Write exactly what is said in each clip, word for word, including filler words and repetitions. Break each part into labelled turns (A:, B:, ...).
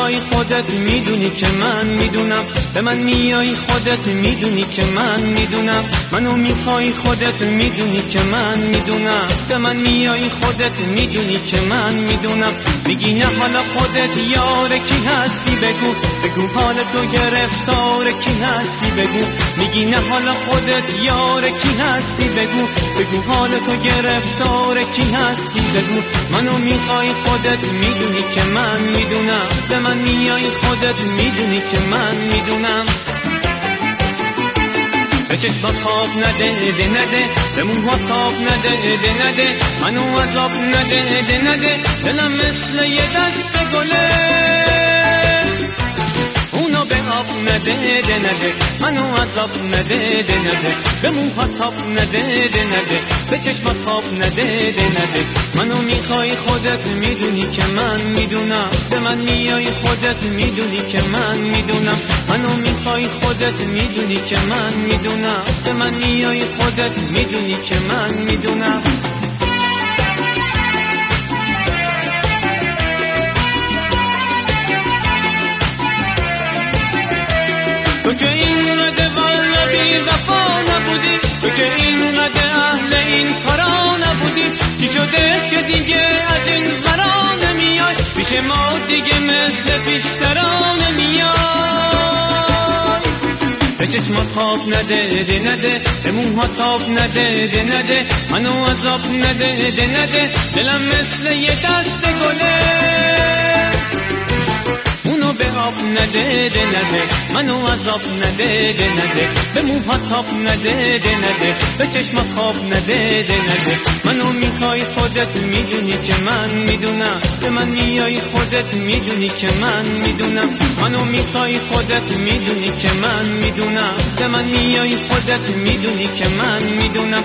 A: میخوای خودت میدونی که من میدونم، به من میای خودت میدونی که من میدونم، منو میخوای خودت میدونی که من میدونم، به من میای خودت میدونی که من میدونم. میگی نه حالا خودت یار کی هستی بگو، بگو حال تو گرفتار کی هستی بگو. میگی نه حالا خودت یار کی هستی بگو، بگو حال تو گرفتار کی هستی بگو. منو میخوای خودت میدونی که من میدونم، به من میای خودت میدونی که من میدونم. به چشمات خواب نده ده نده، به موهات تاب نده ده نده، منو عذاب نده ده نده، دلم مثل یه دست گله اونو به آب نده ده نده، منو عذاب نده ده نده، به موهات تاب نده ده نده، به چشمات خواب نده ده نده. منو میخوای خودت میدونی که من میدونم، به من میای خودت میدونی که من میدونم. منو میخوای خودت میدونی که من میدونم، به من میای خودت میدونی که من میدونم. تو که اینقدر والا بی وفا نبودی، تو که اینقدر اهل این کارا نبودی، چی شده که دیگه از این ورا نمیای، پیش ما دیگه مثل پیشترا نمیای. به چشمات خواب نده ده نده، به موهات تاب نده ده نده، منو عذاب نده ده نده، دلم مثل یه دست گله اونو به آب نده ده نده، منو عذاب نده ده نده، به موهات تاب نده ده نده، به چشمات خواب نده ده نده. منو میخوای خودت میدونی که من میدونم، به من میای خودت میدونی که من میدونم. منو میخوای خودت میدونی که من میدونم، به من میای خودت میدونی که من میدونم.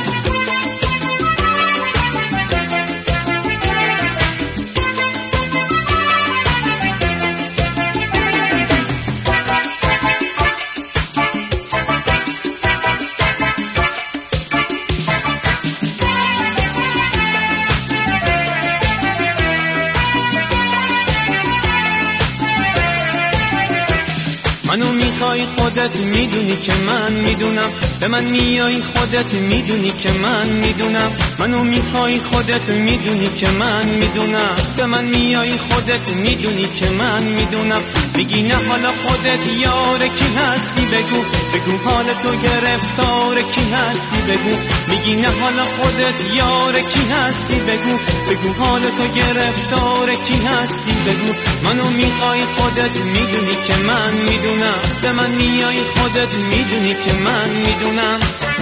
A: منو میخوای خودت میدونی که من میدونم، به من میای خودت میدونی که من میدونم. منو میخوای خودت میدونی که من میدونم، به من میای خودت میدونی که من میدونم. میگی نه حالا خودت یار کی هستی بگو، بگو حال تو گرفتار کی هستی بگو. میگی نه حالا خودت یار کی هستی بگو، بگو حال تو گرفتار کی هستی بگو. منو میخوای خودت میدونی که من میدونم، به من میای خودت میدونی که من میدونم.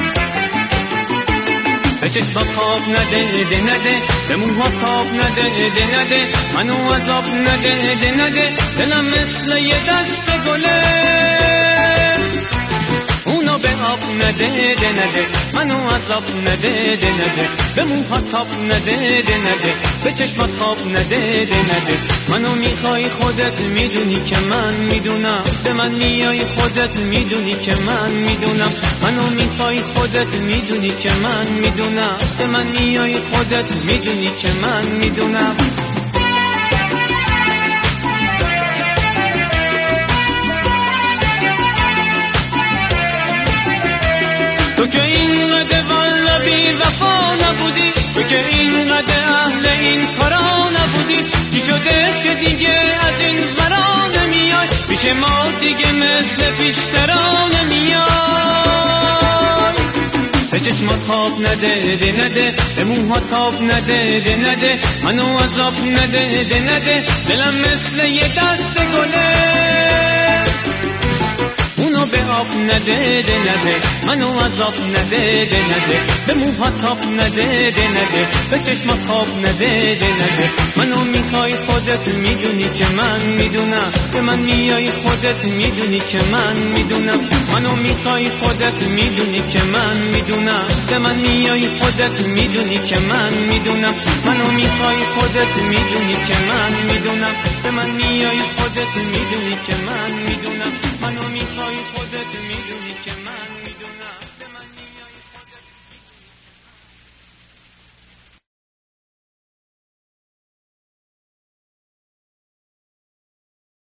A: به چشمات خواب نده ده نده، به موهات تاب نده ده نده، منو عذاب نده ده نده، دلم مثل یه دست گله اونو به آب نده ده نده، منو عذاب نده ده نده، به موهات تاب نده ده نده، به چشمات خواب نده ده نده. منو میخوای خودت میدونی که من میدونم، به من میای خودت میدونی که من میدونم. منو میخوای خودت میدونی که من میدونم، به من میای خودت میدونی که من میدونم. تو که اینقدر والا بی وفا نبودی، تو که اینقدر اهل این کارا نبودی، چی شده که دیگه از این ورا نمیای، پیش ما دیگه مثل پیشترا نمیای. به چشمات خواب نده ده نده، به موهات تاب نده ده نده، منو عذاب نده ده نده، دلم مثل یه دست گله اونو به آب نده ده نده، منو عذاب نده ده نده، به موهات تاب نده ده نده، به چشمات خواب نده ده نده. منو میخوای خودت میدونی که من میدونم، به من میای خودت میدونی که من میدونم. منو میخوای خودت میدونی که من میدونم، به من میای خودت میدونی که من میدونم. منو میخوای خودت میدونی که من میدونم، به من میای خودت میدونی که من میدونم. منو میخوای خودت میدونی که